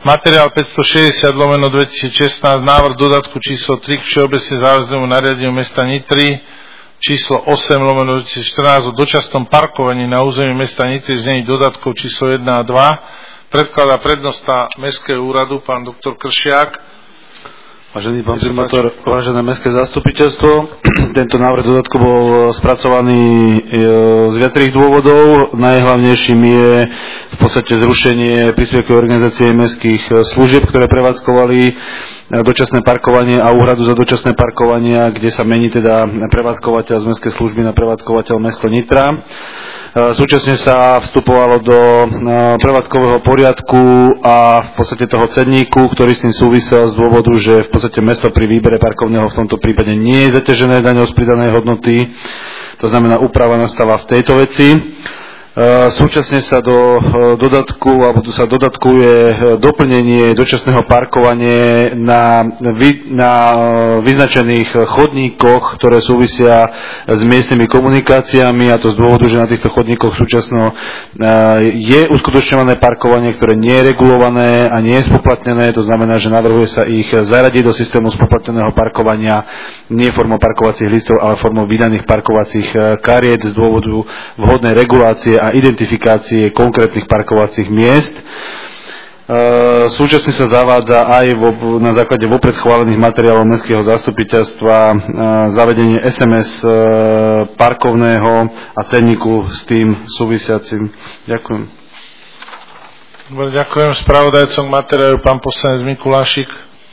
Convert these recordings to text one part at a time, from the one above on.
Materiál 560/2016, návrh dodatku číslo 3 k všeobecne záväznému nariadeniu mesta Nitry, číslo 8/2014 o dočasnom parkovaní na území mesta Nitry v znení dodatkov číslo 1 a 2. Predkladá prednosta Mestského úradu, pán doktor Kršiak. Vážený pán primátor, vážené mestské zastupiteľstvo, tento návrh dodatku bol spracovaný z viacerých dôvodov. Najhlavnejším je v podstate zrušenie príspevkovej organizácie mestských služieb, ktoré prevádzkovali dočasné parkovanie a úhradu za dočasné parkovania, kde sa mení teda prevádzkovateľ z mestskej služby na prevádzkovateľ mesto Nitra. Súčasne sa vstupovalo do prevádzkového poriadku a v podstate toho cenníku, ktorý s tým súvisel z dôvodu, že v podstate mesto pri výbere parkovného v tomto prípade nie je zaťažené daňou z pridanej hodnoty. To znamená, úprava nastáva v tejto veci. Súčasne sa do dodatku, alebo tu sa dodatkuje doplnenie dočasného parkovania na vyznačených chodníkoch, ktoré súvisia s miestnymi komunikáciami, a to z dôvodu, že na týchto chodníkoch súčasno je uskutočňované parkovanie, ktoré nie je regulované a nie je spoplatnené. To znamená, že navrhuje sa ich zaradiť do systému spoplatneného parkovania nie formou parkovacích listov, ale formou vydaných parkovacích kariet z dôvodu vhodnej regulácie a identifikácie konkrétnych parkovacích miest. Súčasne sa zavádza aj na základe vopred schválených materiálov mestského zastupiteľstva zavedenie SMS parkovného a cenníku s tým súvisiacim. Ďakujem. Dobre, ďakujem. Spravodajcom materiálu pán poslanec Mikulášik.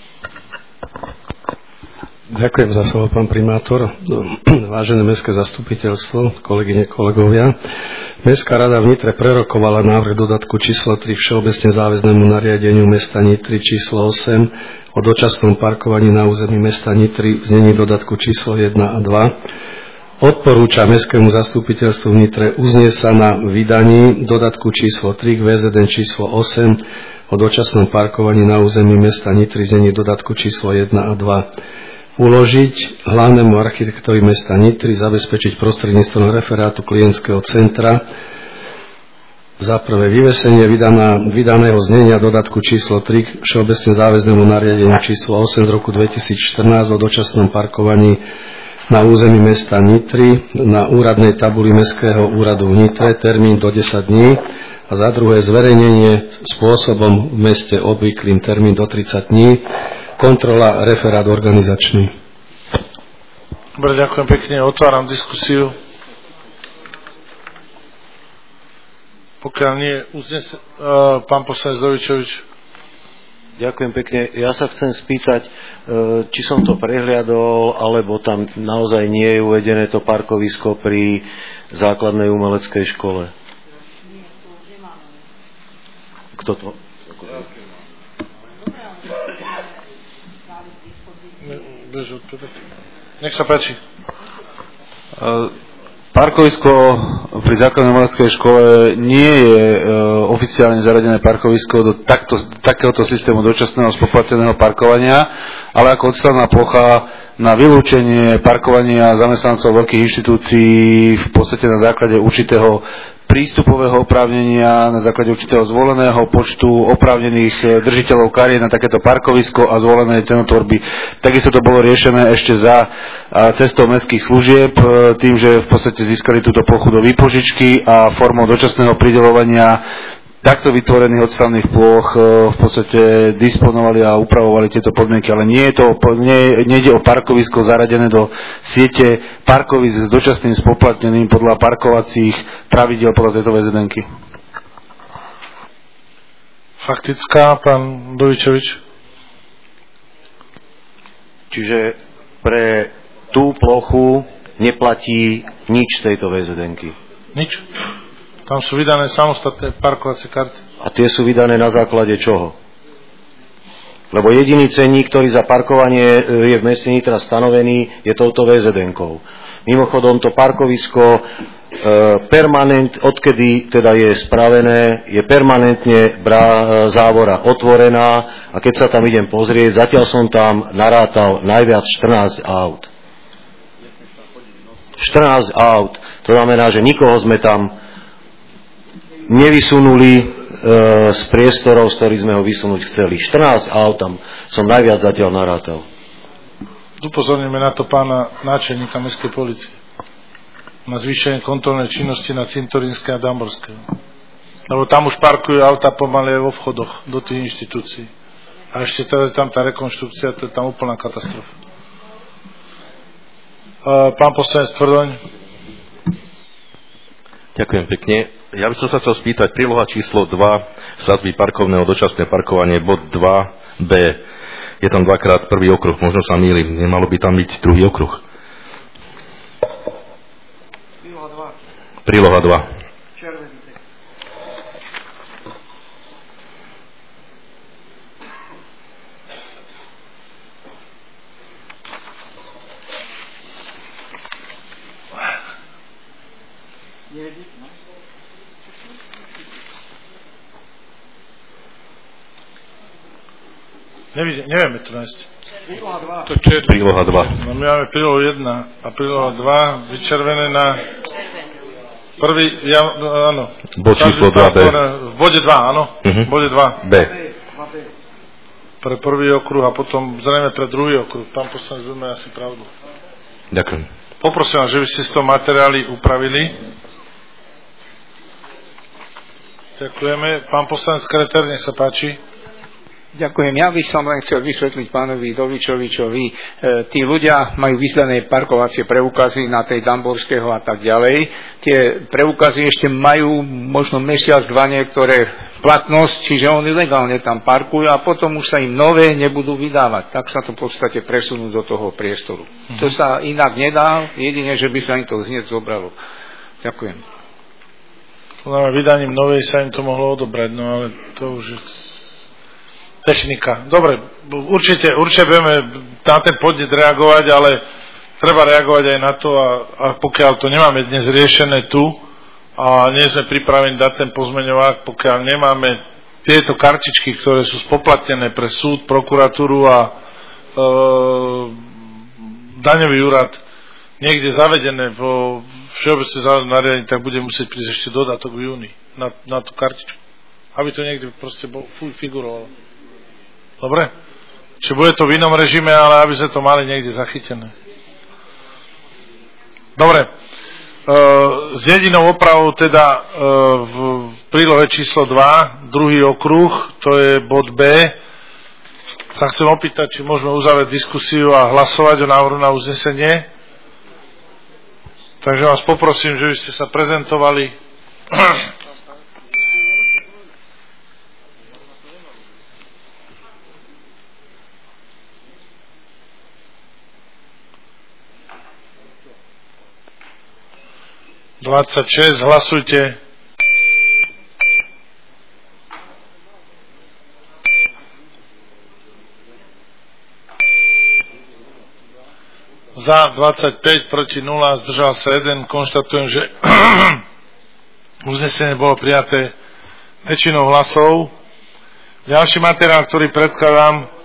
Ďakujem za slovo, pán primátor. Vážené mestské zastupiteľstvo, kolegyne, kolegovia. Mestská rada v Nitre prerokovala návrh dodatku číslo 3 všeobecne záväznému nariadeniu mesta Nitry číslo 8 o dočasnom parkovaní na území mesta Nitry v znení dodatku číslo 1 a 2. Odporúča mestskému zastupiteľstvu v Nitre uznieť sa na vydaní dodatku číslo 3 k VZN číslo 8 o dočasnom parkovaní na území mesta Nitry v znení dodatku číslo 1 a 2. Uložiť hlavnému architektovi mesta Nitry zabezpečiť prostredníctvom referátu klientského centra za prvé vyvesenie vydaného znenia dodatku číslo 3 všeobecne záväznému nariadeniu číslo 8 z roku 2014 o dočasnom parkovaní na území mesta Nitry na úradnej tabuli Mestského úradu v Nitre termín do 10 dní a za druhé zverejnenie spôsobom v meste obvyklým termín do 30 dní. Kontrola, referát organizačný. Dobre, ďakujem pekne. Otváram diskusiu. Pokiaľ nie, pán poslanec Dovičovič. Ďakujem pekne. Ja sa chcem spýtať, či som to prehliadol, alebo tam naozaj nie je uvedené to parkovisko pri základnej umeleckej škole. Kto to? Nech sa páči. Parkovisko pri základnej umeleckej škole nie je oficiálne zaradené parkovisko do takéhoto systému dočasného spoplatneného parkovania, ale ako odstavná plocha na vylúčenie parkovania zamestnancov veľkých inštitúcií v podstate na základe určitého prístupového oprávnenia, na základe určitého zvoleného počtu oprávnených držiteľov kariet na takéto parkovisko a zvolenej cenotvorby. Takisto to bolo riešené ešte za cestou mestských služieb, tým, že v podstate získali túto plochu do výpožičky a formou dočasného prideľovania takto vytvorených odstavných ploch v podstate disponovali a upravovali tieto podmienky, ale nejde o parkovisko zaradené do siete parkovisk s dočasným spoplatneným podľa parkovacích pravidiel podľa tejto VZN-ky. Faktická, pán Dovičovič. Čiže pre tú plochu neplatí nič z tejto VZN-ky? Nič. Tam sú vydané samostatné parkovacie karty. A tie sú vydané na základe čoho? Lebo jediný cenník, ktorý za parkovanie je v meste Nitra stanovený, je touto VZN-kou. Mimochodom, to parkovisko odkedy teda je spravené, je permanentne závora otvorená a keď sa tam idem pozrieť, zatiaľ som tam narátal najviac 14 aut. 14 aut. To znamená, že nikoho sme tam nevysunuli z priestorov, z ktorých sme ho vysunúť chceli. 14 aut tam som najviac zatiaľ narátal. Upozorníme na to pána náčelníka mestskej polície. Na zvýšenie kontrolnej činnosti na Cintorínskej a Damborskej. Lebo tam už parkujú auta pomaly aj vo vchodoch do tých inštitúcií. A ešte teraz tam tá rekonštrukcia, to je tam úplná katastrofa. Pán poslanec Tvrdoň. Ďakujem pekne. Ja by som sa chcel spýtať, príloha číslo 2, sadzby parkovného dočasné parkovanie, bod 2b. Je tam dvakrát prvý okruh, možno sa mýlim, nemalo by tam byť druhý okruh. Príloha 2. Červený text. Nevieme to nájsť. Príloha 2. No my máme prílohu 1 a príloha 2 vyčervené na prvý, áno. Bod číslo 2B. V bode 2, áno. V bode 2. B. Pre prvý okruh a potom zrejme pre druhý okruh. Pán poslanec, budeme asi pravdu. Ďakujem. Poprosím vás, že by ste z toho materiály upravili. Ďakujeme. Pán poslanec Kreter, nech sa páči. Ďakujem. Ja by som len chcel vysvetliť pánovi Dovičovičovi. Tí ľudia majú vyzdané parkovacie preukazy na tej Damborského a tak ďalej. Tie preukazy ešte majú možno mesiac, dva niektoré platnosť, čiže oni legálne tam parkujú a potom už sa im nové nebudú vydávať. Tak sa to v podstate presunú do toho priestoru. To sa inak nedá, jedine, že by sa im to hneď zobralo. Ďakujem. Vydaním novej sa im to mohlo odobrať, no ale to už je technika. Dobre, určite budeme na ten podnet reagovať, ale treba reagovať aj na to a pokiaľ to nemáme dnes riešené tu a nie sme pripravení dať ten pozmeňovák, pokiaľ nemáme tieto kartičky, ktoré sú spoplatnené pre súd, prokuratúru a daňový úrad niekde zavedené vo všeobecne záväznom nariadení, tak bude musieť prísť ešte dodatok v júni na tú kartičku. Aby to niekde proste figurovalo. Dobre? Čiže bude to v inom režime, ale aby sme to mali niekde zachytené. Dobre. S jedinou opravou teda v prílohe číslo 2, druhý okruh, to je bod B, sa chcem opýtať, či môžeme uzavrieť diskusiu a hlasovať o návrhu na uznesenie. Takže vás poprosím, že by ste sa prezentovali. Hlasujte. Za 25, proti 0, zdržal sa 1. Konštatujem, že uznesenie bolo prijaté väčšinou hlasov. Ďalší materiál, ktorý predkladám,